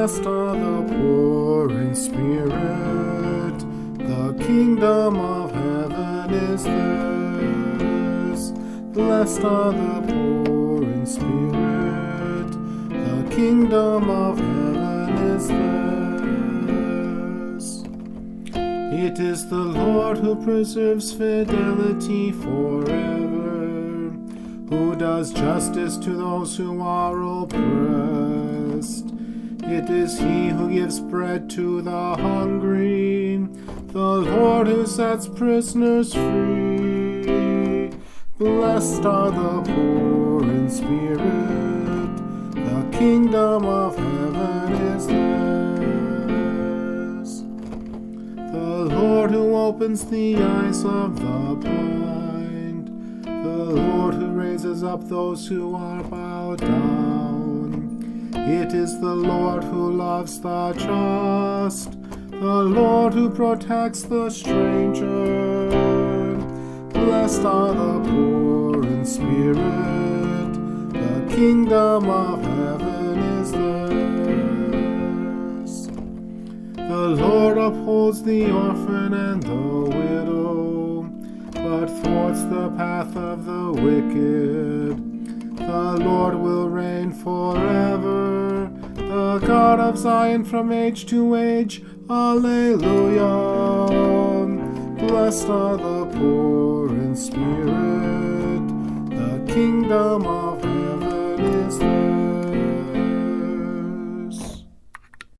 Blessed are the poor in spirit, the kingdom of heaven is theirs. Blessed are the poor in spirit, the kingdom of heaven is theirs. It is the Lord who preserves fidelity forever, who does justice to those who are oppressed. It is he who gives bread to the hungry, the Lord who sets prisoners free. Blessed are the poor in spirit, the kingdom of heaven is theirs. The Lord who opens the eyes of the blind, the Lord who raises up those who are bowed down. It is the Lord who loves the just, the Lord who protects the stranger. Blessed are the poor in spirit, the kingdom of heaven is theirs. The Lord upholds the orphan and the widow, but thwarts the path of the wicked. The Lord will reign forever, the God of Zion from age to age. Alleluia. Blessed are the poor in spirit, the kingdom of